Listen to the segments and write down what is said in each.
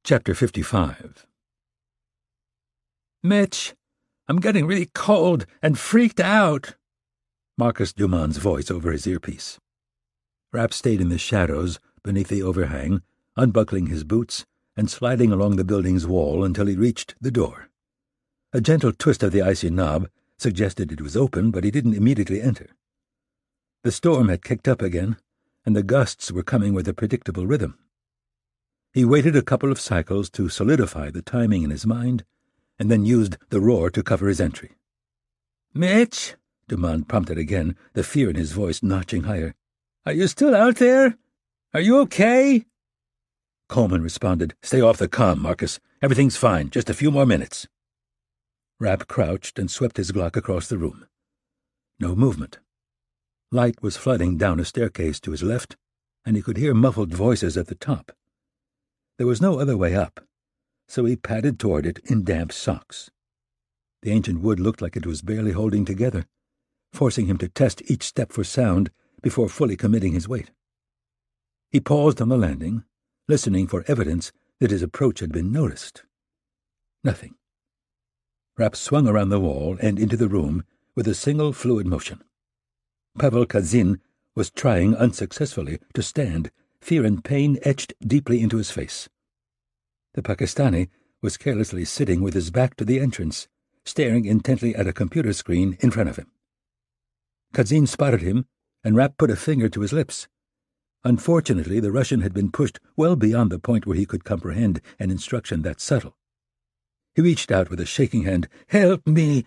Chapter 55. Mitch, I'm getting really cold and freaked out. Marcus Dumond's voice over his earpiece. Rapp stayed in the shadows beneath the overhang, unbuckling his boots and sliding along the building's wall until he reached the door. A gentle twist of the icy knob suggested it was open, but he didn't immediately enter. The storm had kicked up again, and the gusts were coming with a predictable rhythm. He waited a couple of cycles to solidify the timing in his mind, and then used the roar to cover his entry. "Mitch," Dumond prompted again, the fear in his voice notching higher. "Are you still out there? Are you okay?" Coleman responded, "Stay off the comm, Marcus. Everything's fine. Just a few more minutes." Rapp crouched and swept his Glock across the room. No movement. Light was flooding down a staircase to his left, and he could hear muffled voices at the top. There was no other way up, so he padded toward it in damp socks. The ancient wood looked like it was barely holding together, forcing him to test each step for sound before fully committing his weight. He paused on the landing, listening for evidence that his approach had been noticed. Nothing. Rapp swung around the wall and into the room with a single fluid motion. Pavel Kadzin was trying unsuccessfully to stand, fear and pain etched deeply into his face. The Pakistani was carelessly sitting with his back to the entrance, staring intently at a computer screen in front of him. Kadzin spotted him, and Rapp put a finger to his lips. Unfortunately, the Russian had been pushed well beyond the point where he could comprehend an instruction that subtle. He reached out with a shaking hand. "Help me!"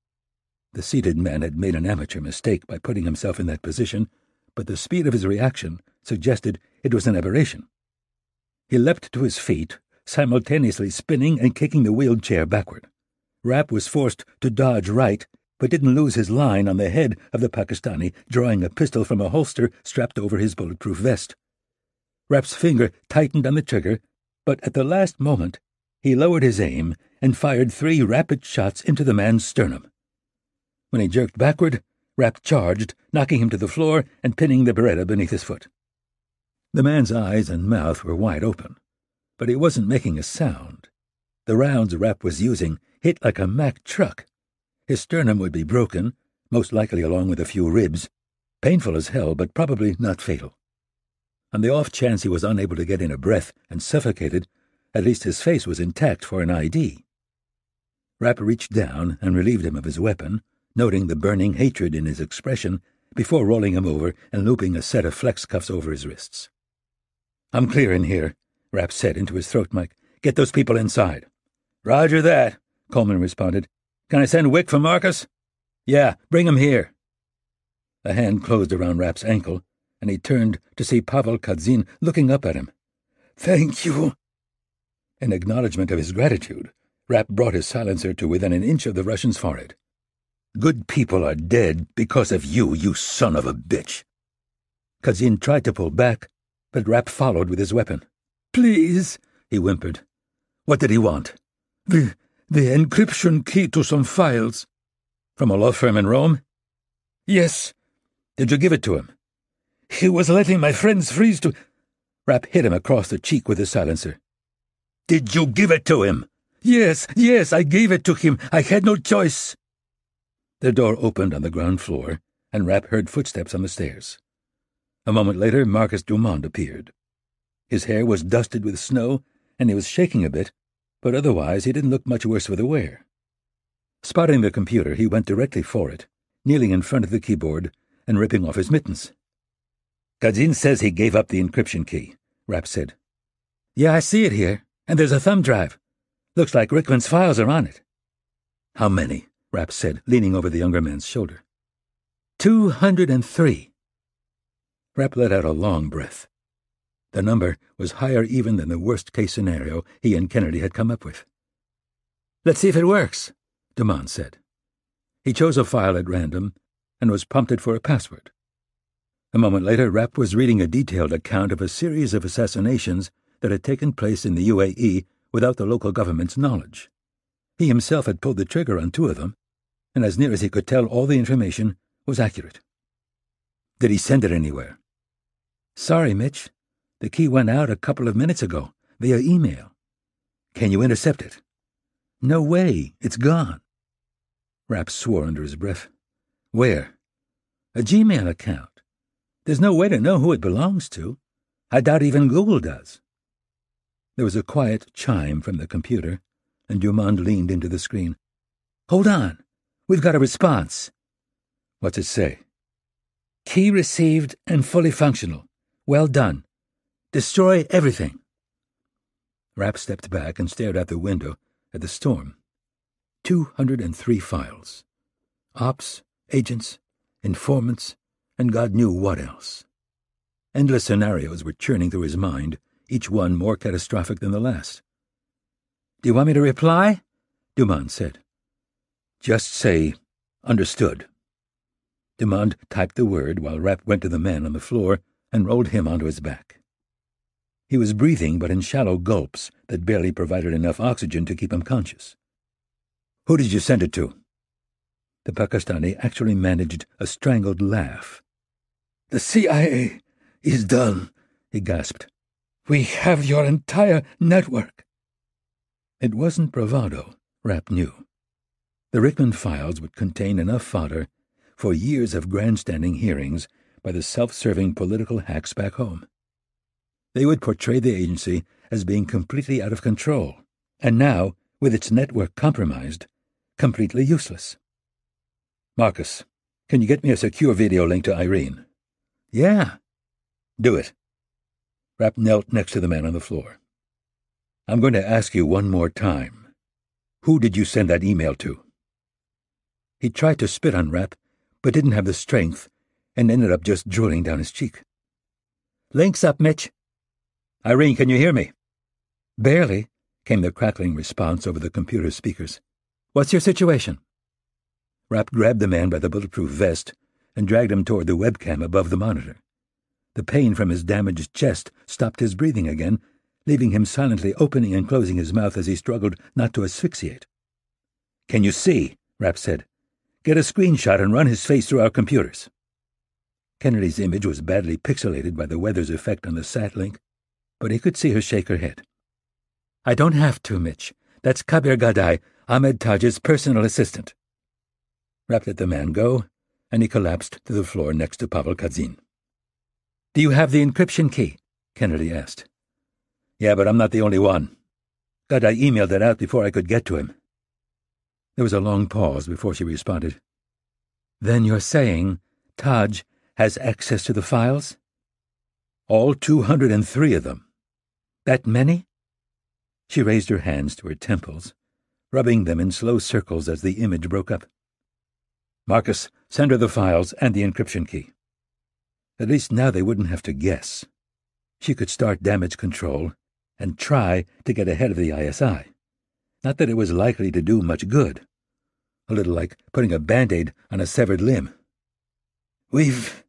The seated man had made an amateur mistake by putting himself in that position, but the speed of his reaction suggested it was an aberration. He leapt to his feet, simultaneously spinning and kicking the wheeled chair backward. Rapp was forced to dodge right, but didn't lose his line on the head of the Pakistani, drawing a pistol from a holster strapped over his bulletproof vest. Rapp's finger tightened on the trigger, but at the last moment he lowered his aim and fired 3 rapid shots into the man's sternum. When he jerked backward, Rapp charged, knocking him to the floor and pinning the Beretta beneath his foot. The man's eyes and mouth were wide open, but he wasn't making a sound. The rounds Rapp was using hit like a Mack truck. His sternum would be broken, most likely along with a few ribs. Painful as hell, but probably not fatal. On the off chance he was unable to get in a breath and suffocated, at least his face was intact for an ID. Rapp reached down and relieved him of his weapon, noting the burning hatred in his expression before rolling him over and looping a set of flex cuffs over his wrists. "I'm clear in here," Rapp said into his throat mic. "Get those people inside." "Roger that," Coleman responded. "Can I send Wick for Marcus?" "Yeah, bring him here." A hand closed around Rapp's ankle, and he turned to see Pavel Kadzin looking up at him. "Thank you." In acknowledgement of his gratitude, Rapp brought his silencer to within an inch of the Russian's forehead. "Good people are dead because of you, you son of a bitch." Kadzin tried to pull back, but Rapp followed with his weapon. "Please," he whimpered. What did he want? The encryption key to some files." "From a law firm in Rome?" "Yes." "Did you give it to him?" "He was letting my friends freeze to—" Rapp hit him across the cheek with his silencer. "Did you give it to him?" Yes, I gave it to him. I had no choice." The door opened on the ground floor, and Rapp heard footsteps on the stairs. A moment later, Marcus Dumond appeared. His hair was dusted with snow, and he was shaking a bit, but otherwise he didn't look much worse for the wear. Spotting the computer, he went directly for it, kneeling in front of the keyboard and ripping off his mittens. "Kadzin says he gave up the encryption key," Rapp said. "Yeah, I see it here, and there's a thumb drive. Looks like Rickman's files are on it." "How many?" Rapp said, leaning over the younger man's shoulder. 203. Rapp let out a long breath. The number was higher even than the worst-case scenario he and Kennedy had come up with. "Let's see if it works," Dumond said. He chose a file at random and was prompted for a password. A moment later, Rapp was reading a detailed account of a series of assassinations that had taken place in the UAE without the local government's knowledge. He himself had pulled the trigger on 2 of them, and as near as he could tell, all the information was accurate. "Did he send it anywhere?" "Sorry, Mitch. The key went out a couple of minutes ago, via email. Can you intercept it?" "No way. It's gone." Rapp swore under his breath. "Where?" "A Gmail account. There's no way to know who it belongs to. I doubt even Google does." There was a quiet chime from the computer, and Dumond leaned into the screen. "Hold on. We've got a response." "What's it say?" "Key received and fully functional. Well done. Destroy everything." Rapp stepped back and stared out the window at the storm. 203 files. Ops, agents, informants, and God knew what else. Endless scenarios were churning through his mind, each one more catastrophic than the last. "Do you want me to reply?" Dumond said. "Just say, 'Understood.'" Dumond typed the word while Rapp went to the man on the floor and rolled him onto his back. He was breathing, but in shallow gulps that barely provided enough oxygen to keep him conscious. "Who did you send it to?" The Pakistani actually managed a strangled laugh. "The CIA is done," he gasped. "We have your entire network." It wasn't bravado, Rapp knew. The Rickman files would contain enough fodder for years of grandstanding hearings by the self-serving political hacks back home. They would portray the agency as being completely out of control, and now, with its network compromised, completely useless. "Marcus, can you get me a secure video link to Irene?" "Yeah." "Do it." Rapp knelt next to the man on the floor. "I'm going to ask you one more time. Who did you send that email to?" He tried to spit on Rapp, but didn't have the strength, and ended up just drooling down his cheek. "Link's up, Mitch." "Irene, can you hear me?" "Barely," came the crackling response over the computer speakers. "What's your situation?" Rapp grabbed the man by the bulletproof vest and dragged him toward the webcam above the monitor. The pain from his damaged chest stopped his breathing again, leaving him silently opening and closing his mouth as he struggled not to asphyxiate. "Can you see?" Rapp said. "Get a screenshot and run his face through our computers." Kennedy's image was badly pixelated by the weather's effect on the sat link, but he could see her shake her head. "I don't have to, Mitch. That's Kabir Gadai, Ahmed Taj's personal assistant." Rapp let the man go, and he collapsed to the floor next to Pavel Kadzin. "Do you have the encryption key?" Kennedy asked. "Yeah, but I'm not the only one. Gadai emailed it out before I could get to him." There was a long pause before she responded. "Then you're saying Taj has access to the files?" "All 203 of them." "That many?" She raised her hands to her temples, rubbing them in slow circles as the image broke up. "Marcus, send her the files and the encryption key." At least now they wouldn't have to guess. She could start damage control and try to get ahead of the ISI. Not that it was likely to do much good. A little like putting a Band-Aid on a severed limb. We've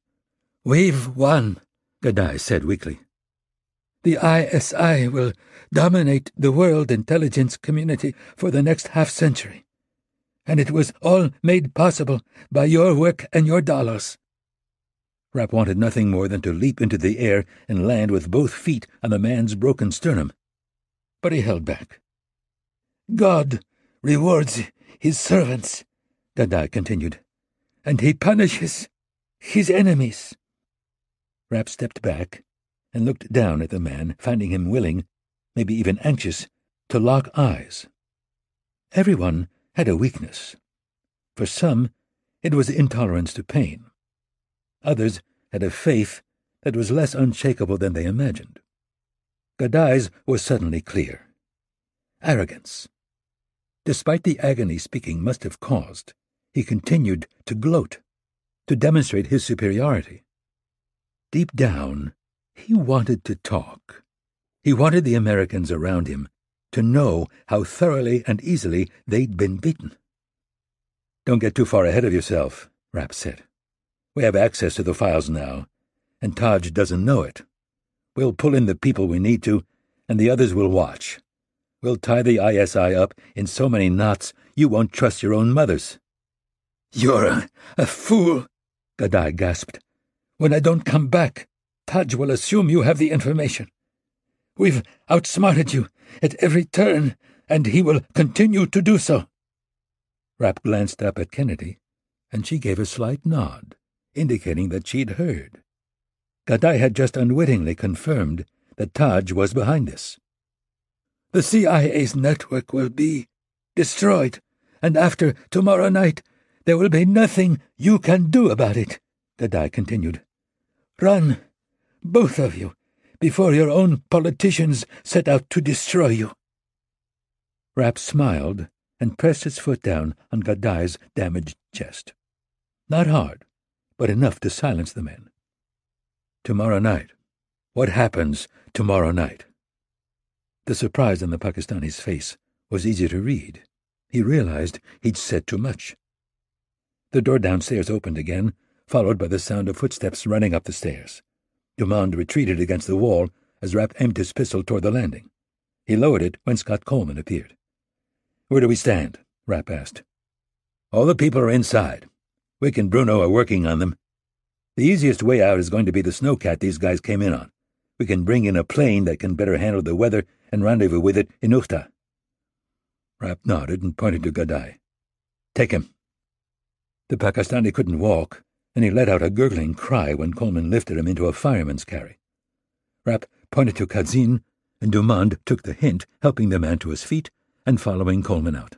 won," Gadai said weakly. "The ISI will dominate the world intelligence community for the next half-century. And it was all made possible by your work and your dollars." Rapp wanted nothing more than to leap into the air and land with both feet on the man's broken sternum. But he held back. "God rewards his servants," Gadai continued, "and he punishes his enemies." Rapp stepped back and looked down at the man, finding him willing, maybe even anxious, to lock eyes. Everyone had a weakness. For some, it was intolerance to pain. Others had a faith that was less unshakable than they imagined. Gadai's was suddenly clear. Arrogance. Despite the agony speaking must have caused, he continued to gloat, to demonstrate his superiority. Deep down, he wanted to talk. He wanted the Americans around him to know how thoroughly and easily they'd been beaten. "Don't get too far ahead of yourself," Rapp said. "We have access to the files now, and Taj doesn't know it. We'll pull in the people we need to, and the others will watch. We'll tie the ISI up in so many knots you won't trust your own mothers." "You're a fool," Gadai gasped. "When I don't come back, Taj will assume you have the information. We've outsmarted you at every turn, and he will continue to do so." Rapp glanced up at Kennedy, and she gave a slight nod, indicating that she'd heard. Gadai had just unwittingly confirmed that Taj was behind this. "The CIA's network will be destroyed, and after tomorrow night there will be nothing you can do about it," Gadai continued. "Run, both of you, before your own politicians set out to destroy you." Rapp smiled and pressed his foot down on Gadai's damaged chest. Not hard, but enough to silence the men. "Tomorrow night. What happens tomorrow night?" The surprise on the Pakistani's face was easy to read. He realized he'd said too much. The door downstairs opened again, followed by the sound of footsteps running up the stairs. Dumond retreated against the wall as Rapp aimed his pistol toward the landing. He lowered it when Scott Coleman appeared. "Where do we stand?" Rapp asked. "All the people are inside. Wick and Bruno are working on them. The easiest way out is going to be the snowcat these guys came in on. We can bring in a plane that can better handle the weather and rendezvous with it in Ukhta." Rapp nodded and pointed to Gadai. "Take him." The Pakistani couldn't walk, and he let out a gurgling cry when Coleman lifted him into a fireman's carry. Rapp pointed to Kazin, and Dumond took the hint, helping the man to his feet and following Coleman out.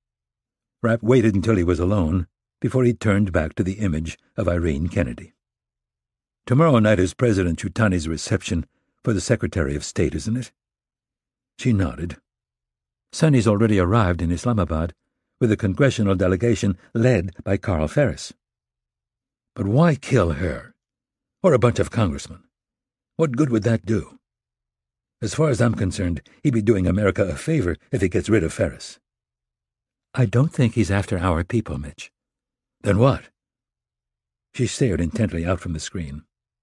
Rapp waited until he was alone before he turned back to the image of Irene Kennedy. "Tomorrow night is President Chutani's reception for the Secretary of State, isn't it?" She nodded. Sunny's already arrived in Islamabad with a congressional delegation led by Carl Ferris. "But why kill her? Or a bunch of congressmen? What good would that do? As far as I'm concerned, he'd be doing America a favor if he gets rid of Ferris." "I don't think he's after our people, Mitch." "Then what?" She stared intently out from the screen.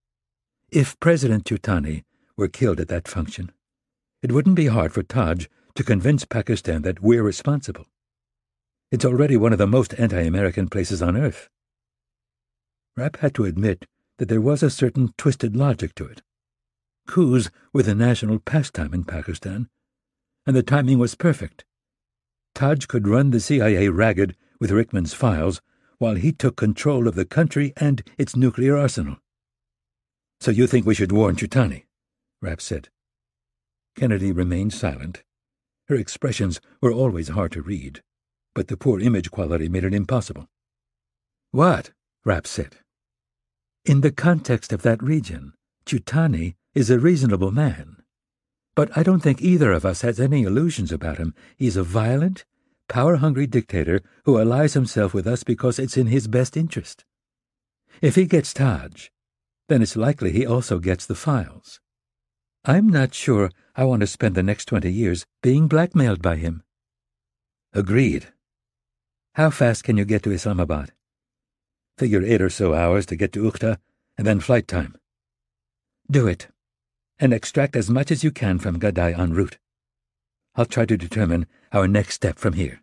"If President Chutani were killed at that function, it wouldn't be hard for Taj to convince Pakistan that we're responsible. It's already one of the most anti-American places on Earth." Rapp had to admit that there was a certain twisted logic to it. Coups were the national pastime in Pakistan, and the timing was perfect. Taj could run the CIA ragged with Rickman's files while he took control of the country and its nuclear arsenal. "So you think we should warn Chutani?" Rapp said. Kennedy remained silent. Her expressions were always hard to read, but the poor image quality made it impossible. "What?" Rapp said. "In the context of that region, Chutani is a reasonable man. But I don't think either of us has any illusions about him. He's a violent, power-hungry dictator who allies himself with us because it's in his best interest. If he gets Taj, then it's likely he also gets the files. I'm not sure I want to spend the next 20 years being blackmailed by him." "Agreed." "How fast can you get to Islamabad?" "Figure 8 or so hours to get to Ukhta, and then flight time." "Do it, and extract as much as you can from Gadai en route. I'll try to determine our next step from here."